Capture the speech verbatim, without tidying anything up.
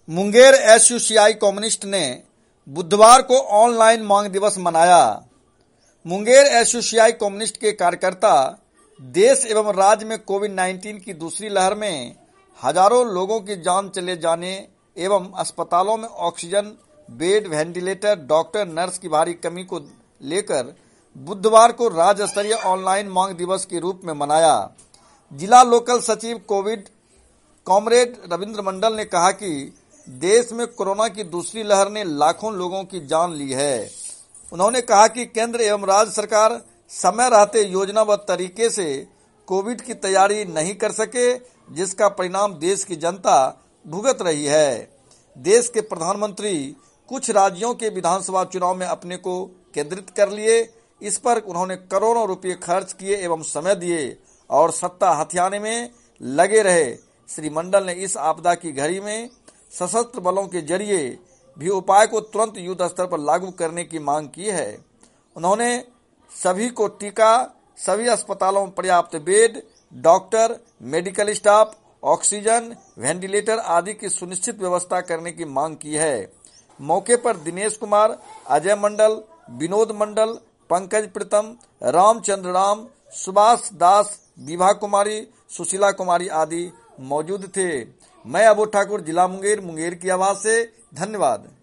Munger SUCI communist ने बुधवार को ऑनलाइन मांग दिवस मनाया। मुंगेर एसयूसीआई कम्युनिस्ट के कार्यकर्ता देश एवं राज्य में कोविड उन्नीस की दूसरी लहर में हजारों लोगों की जान चले जाने एवं अस्पतालों में oxygen bed, ventilator, doctor, nurse की भारी कमी को लेकर बुधवार को राज्य स्तरीय ऑनलाइन मांग दिवस के रूप में मनाया। जिला लोकल सचिव कोविड कॉमरेड रविंद्र मंडल ने कहा कि देश में कोरोना की दूसरी लहर ने लाखों लोगों की जान ली है। उन्होंने कहा कि केंद्र एवं राज्य सरकार समय रहते योजनाबद्ध तरीके से कोविड की तैयारी नहीं कर सके, जिसका परिणाम देश की जनता भुगत रही है। देश के प्रधानमंत्री कुछ राज्यों के विधानसभा चुनाव में अपने को केंद्रित कर लिए। इस पर उन्होंने करोड़ों रुपए खर्च किए एवं समय दिए और सत्ता हथियाने में लगे रहे। श्री मंडल ने इस आपदा की घड़ी में सशस्त्र बलों के जरिए भी उपाय को तुरंत युद्ध स्तर पर लागू करने की मांग की है। उन्होंने सभी को टीका, सभी अस्पतालों में पर्याप्त bed, doctor, medical staff, oxygen, ventilator आदि की सुनिश्चित व्यवस्था करने की मांग की है। मौके पर दिनेश कुमार, अजय मंडल, विनोद मंडल, पंकज प्रीतम, रामचंद्र राम, सुभाष दास, विभा कुमारी, सुशीला कुमारी आदि मौजूद थे। मैं अबू ठाकुर, जिला मुंगेर, मुंगेर की आवाज से धन्यवाद।